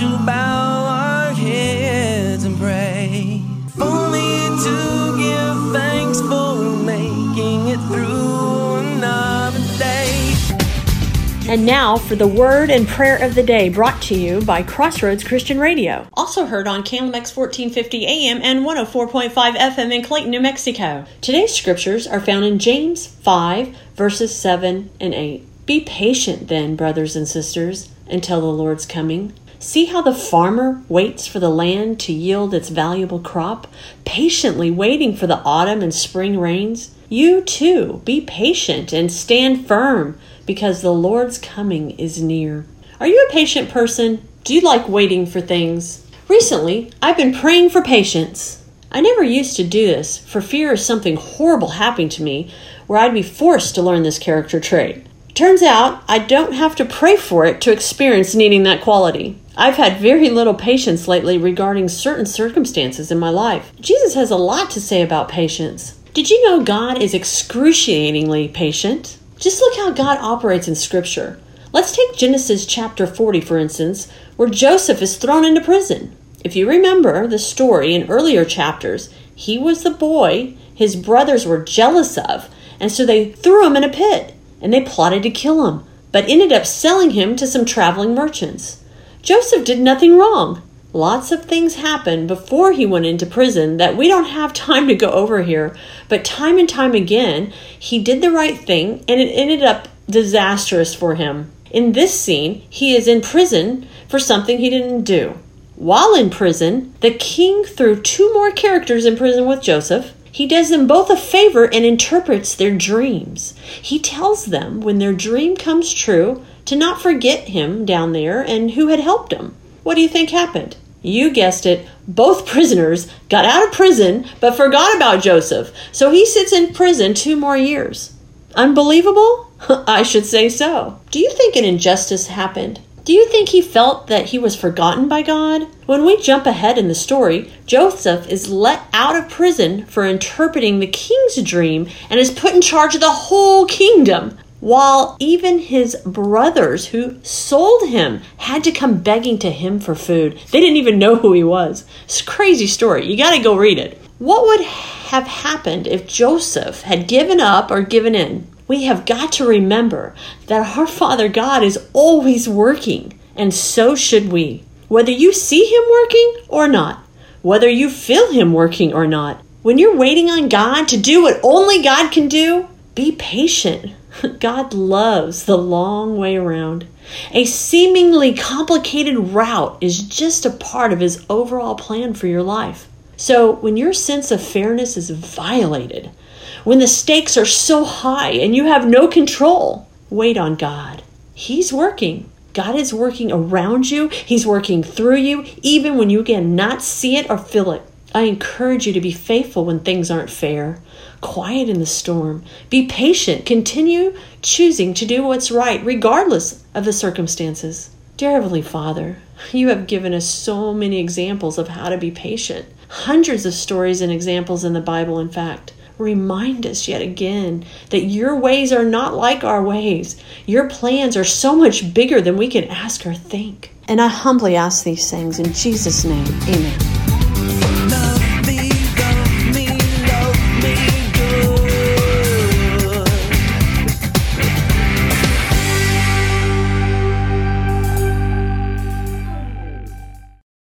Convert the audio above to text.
to bow our heads and pray. Only to give thanks for making it through another day. And now for the word and prayer of the day, brought to you by Crossroads Christian Radio. Also heard on KLMX 1450 AM and 104.5 FM in Clayton, New Mexico. Today's scriptures are found in James 5, verses 7 and 8. Be patient then, brothers and sisters, until the Lord's coming. See how the farmer waits for the land to yield its valuable crop, patiently waiting for the autumn and spring rains. You too, be patient and stand firm, because the Lord's coming is near. Are you a patient person? Do you like waiting for things? Recently, I've been praying for patience. I never used to do this for fear of something horrible happening to me, where I'd be forced to learn this character trait. Turns out, I don't have to pray for it to experience needing that quality. I've had very little patience lately regarding certain circumstances in my life. Jesus has a lot to say about patience. Did you know God is excruciatingly patient? Just look how God operates in Scripture. Let's take Genesis chapter 40, for instance, where Joseph is thrown into prison. If you remember the story in earlier chapters, he was the boy his brothers were jealous of, and so they threw him in a pit, and they plotted to kill him, but ended up selling him to some traveling merchants. Joseph did nothing wrong. Lots of things happened before he went into prison that we don't have time to go over here, but time and time again, he did the right thing, and it ended up disastrous for him. In this scene, he is in prison for something he didn't do. While in prison, the king threw two more characters in prison with Joseph. He does them both a favor and interprets their dreams. He tells them when their dream comes true to not forget him down there and who had helped him. What do you think happened? You guessed it, both prisoners got out of prison but forgot about Joseph, so he sits in prison 2 more years. Unbelievable? I should say so. Do you think an injustice happened? Do you think he felt that he was forgotten by God? When we jump ahead in the story, Joseph is let out of prison for interpreting the king's dream and is put in charge of the whole kingdom, while even his brothers who sold him had to come begging to him for food. They didn't even know who he was. It's a crazy story. You got to go read it. What would have happened if Joseph had given up or given in? We have got to remember that our Father God is always working, and so should we. Whether you see him working or not, whether you feel him working or not, when you're waiting on God to do what only God can do, be patient. God loves the long way around. A seemingly complicated route is just a part of his overall plan for your life. So when your sense of fairness is violated, when the stakes are so high and you have no control, wait on God. He's working. God is working around you. He's working through you, even when you cannot see it or feel it. I encourage you to be faithful when things aren't fair. Quiet in the storm. Be patient. Continue choosing to do what's right, regardless of the circumstances. Dear Heavenly Father, you have given us so many examples of how to be patient. Hundreds of stories and examples in the Bible, in fact. Remind us yet again that your ways are not like our ways. Your plans are so much bigger than we can ask or think. And I humbly ask these things in Jesus' name. Amen.